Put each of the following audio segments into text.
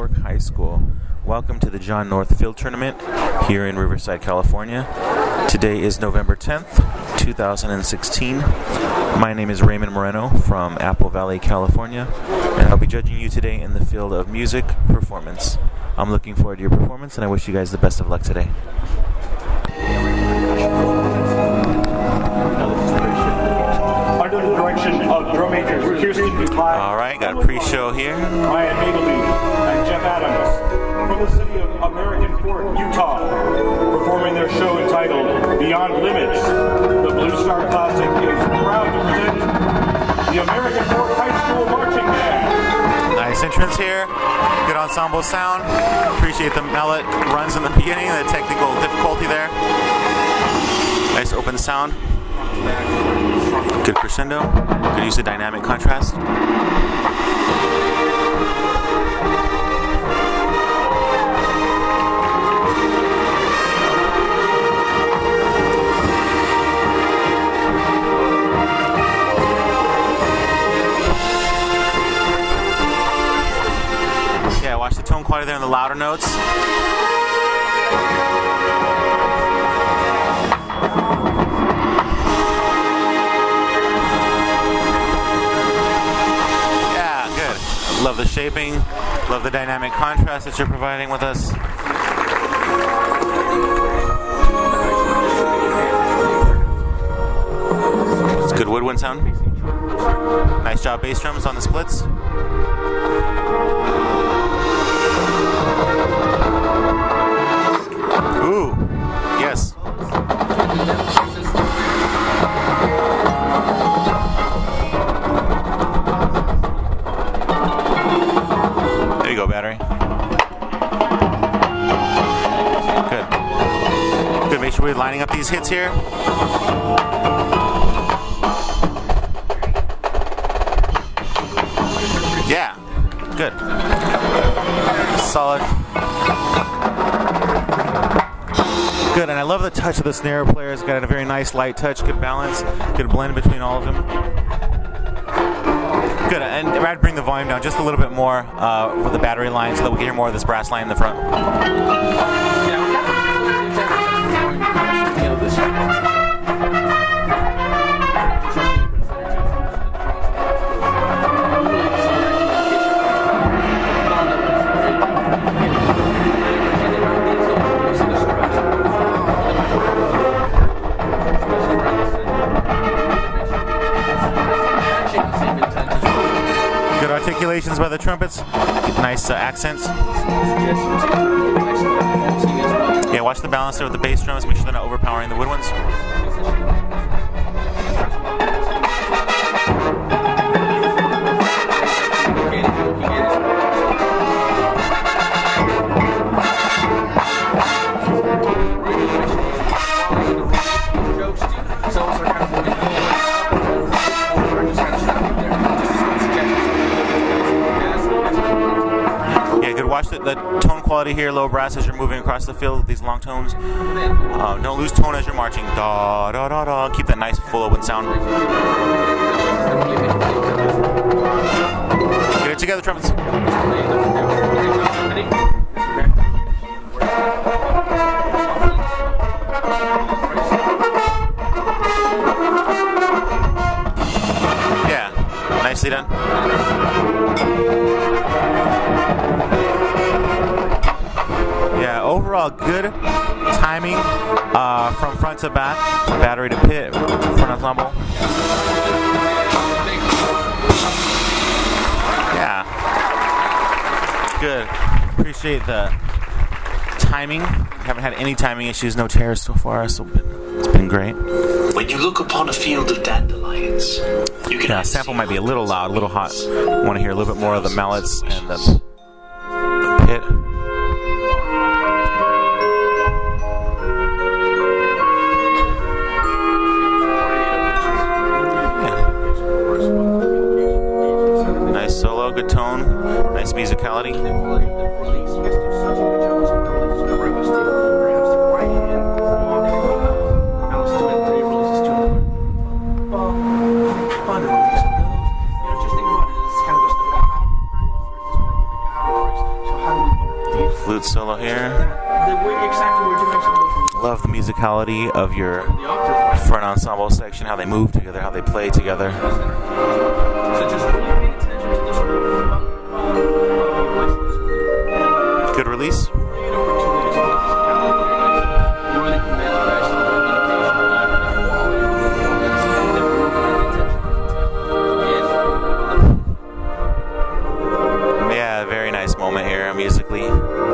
Fork High School. Welcome to the John North Field Tournament here in Riverside, California. Today is November 10th, 2016. My name is Raymond Moreno from Apple Valley, California, and I'll be judging you today in the field of music performance. I'm looking forward to your performance, and I wish you guys the best of luck today. Under the direction of drum majors Kirsten Clyde. All right, got a pre-show here. Ryan Magleby and Jeff Adams from the city of American Fork, Utah, performing their show entitled Beyond Limits. The Blue Star Classic is proud to present the American Fork High School Marching Band. Nice entrance here. Good ensemble sound. Appreciate the mallet runs in the beginning, the technical difficulty there. Nice open sound. Good crescendo. Good use of dynamic contrast. Yeah, watch the tone quality there in the louder notes. Love the shaping, love the dynamic contrast that you're providing with us. It's good woodwind sound. Nice job bass drums on the splits. Ooh, yes. Go battery. Good. Make sure we're lining up these hits here. Yeah. Good. Solid. Good, and I love the touch of the snare player. It's got a very nice light touch, good balance, good blend between all of them. Good, and I'd bring the volume down just a little bit more for the battery line so that we can hear more of this brass line in the front. Articulations by the trumpets, nice accents. Yeah, watch the balance there with the bass drums, make sure they're not overpowering the woodwinds. Watch the tone quality here, low brass as you're moving across the field with these long tones. Don't lose tone as you're marching. Da, da, da, da. Keep that nice full open sound. Get it together, trumpets. Yeah, nicely done. Yeah, overall good timing from front to back, from battery to pit, front ensemble. Yeah, good. Appreciate the timing. Haven't had any timing issues, no tears so far, so it's been great. When you look upon a field of dandelions, you can. Yeah, sample might be a little loud, a little hot. Want to hear a little bit more of the mallets and the pit. Good tone, nice musicality. solo here. Love the musicality of your front ensemble section, how they move together, how they play together. Good release. Yeah, very nice moment here musically.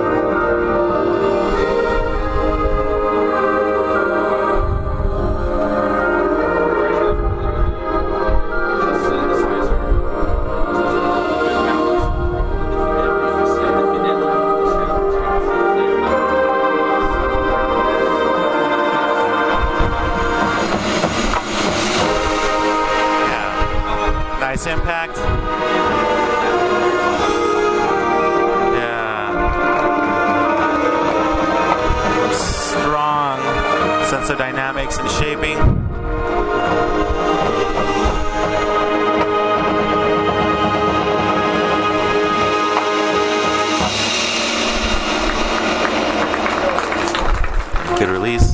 Nice impact. Yeah. Strong sense of dynamics and shaping. Good release.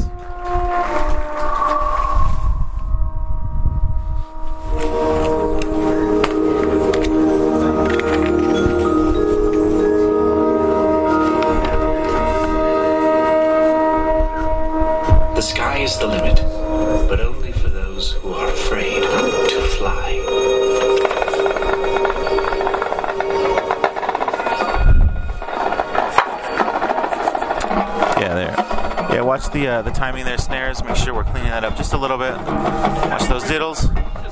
The sky is the limit, but only for those who are afraid to fly. Yeah, there. Yeah, watch the timing there, snares. Make sure we're cleaning that up just a little bit. Watch those diddles.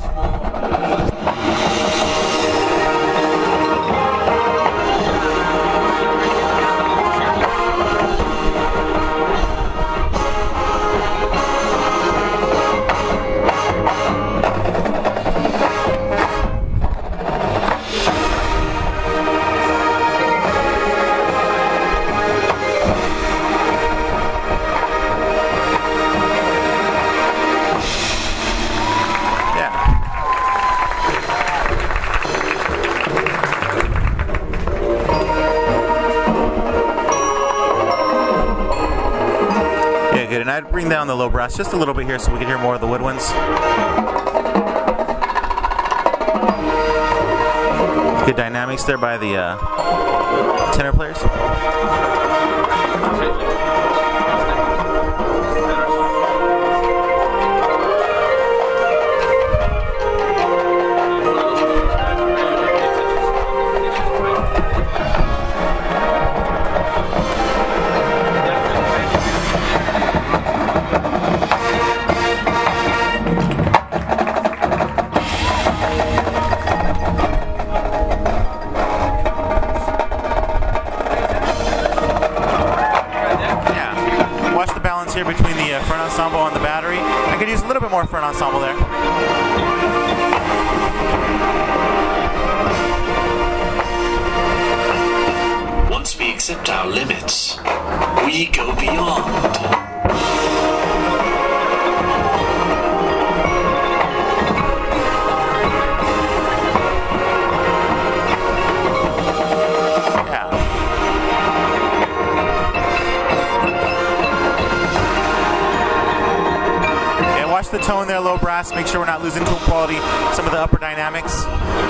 Good, and I'd bring down the low brass just a little bit here so we can hear more of the woodwinds. Good dynamics there by the tenor players. Here between the front ensemble and the battery. I could use a little bit more front ensemble there. Once we accept our limits, we go beyond. Watch the tone there, low brass. Make sure we're not losing tone quality. Some of the upper dynamics.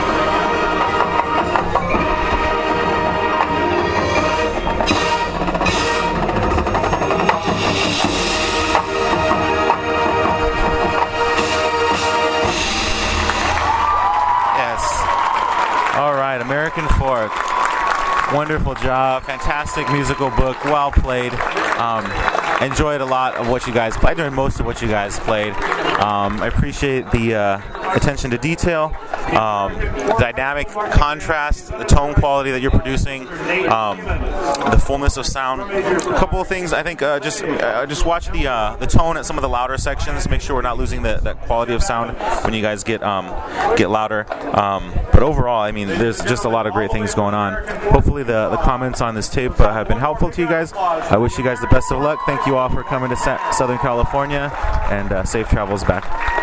Yes. All right, American Fork. Wonderful job. Fantastic musical book. Well played. Enjoyed a lot of what you guys played. I enjoyed most of what you guys played. I appreciate the attention to detail, dynamic contrast, the tone quality that you're producing, the fullness of sound. A couple of things. I think just watch the tone at some of the louder sections. Make sure we're not losing that quality of sound when you guys get louder. But overall, I mean, there's just a lot of great things going on. Hopefully the comments on this tape have been helpful to you guys. I wish you guys the best of luck. Thank you all for coming to Southern California, and safe travels back.